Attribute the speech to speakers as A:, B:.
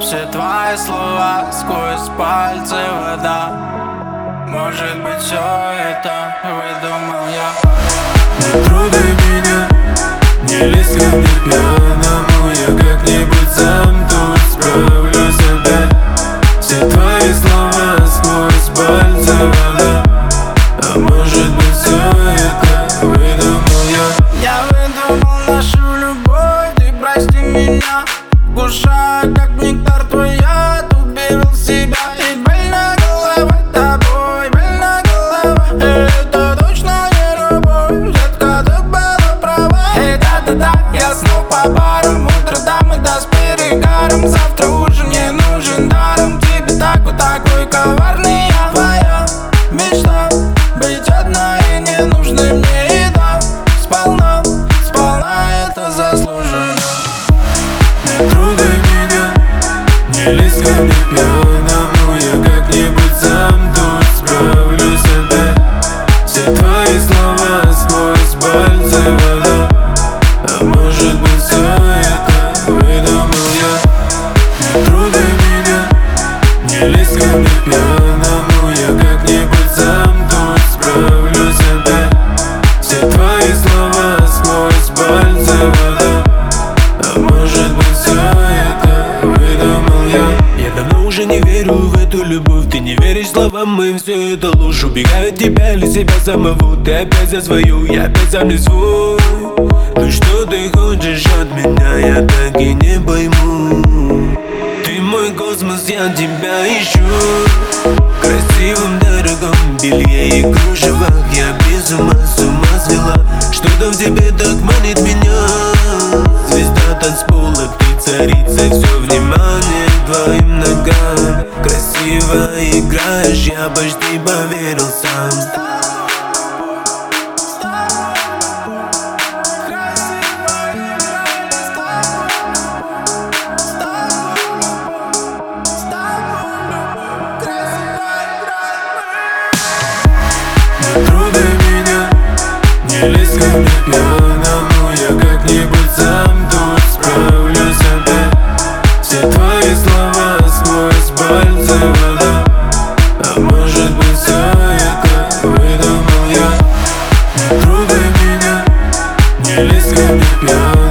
A: все твои слова, сквозь пальцы вода. Может быть, все это выдумал я.
B: Не трогай меня, не лезь ко мне пьяному. Я как-нибудь сам тут справлюсь опять. Все твои слова сквозь пальцы вода. А может быть, все это выдумал я.
A: Я выдумал нашу любовь, ты прости меня. Вкушаю, как нектар твой яд, убил себя. И больна голова тобой, больна голова. Это точно не любовь, детка, ты была права. Эй, да-да-да, я снова по барам. Утро там и до с перегаром. Завтра ужин не нужен даром. Тебе такой коварный я. Твоя мечта быть одной и не нужной мне еда. Сполна это заслуженно.
B: Не трогай меня, не лезь ко мне пьяному. Я как-нибудь сам тут справлюсь опять. Все твои слова сквозь пальцы вода. А может быть, все это выдумал я. Не трогай меня, не лезь ко мне пьяному. Я как-нибудь сам тут справлюсь опять. Все твои слова сквозь пальцы вода. А может быть, все это выдумал я.
C: Я давно уже не верю в эту любовь. Ты не веришь словам моим, все это ложь. Убегаю от тебя или себя самого. Ты опять за свою, я опять сам не свой. Ну что ты хочешь от меня, я так и не пойму. Ты мой космос, я тебя ищу. В красивом дорогом белье и кружевах. Я без ума, с ума свела. Что-то в тебе так манит меня. Звезда танцпола, ты царица, все внимание к твоим ногам. Красиво играешь, я почти поверил сам.
B: Не трогай меня, не лезь ко мне пьяному. Я как-нибудь сам тут справлюсь опять. Все твои слова сквозь пальцы вода. А может быть, все это выдумал я. Не трогай меня, не лезь ко мне пьяному.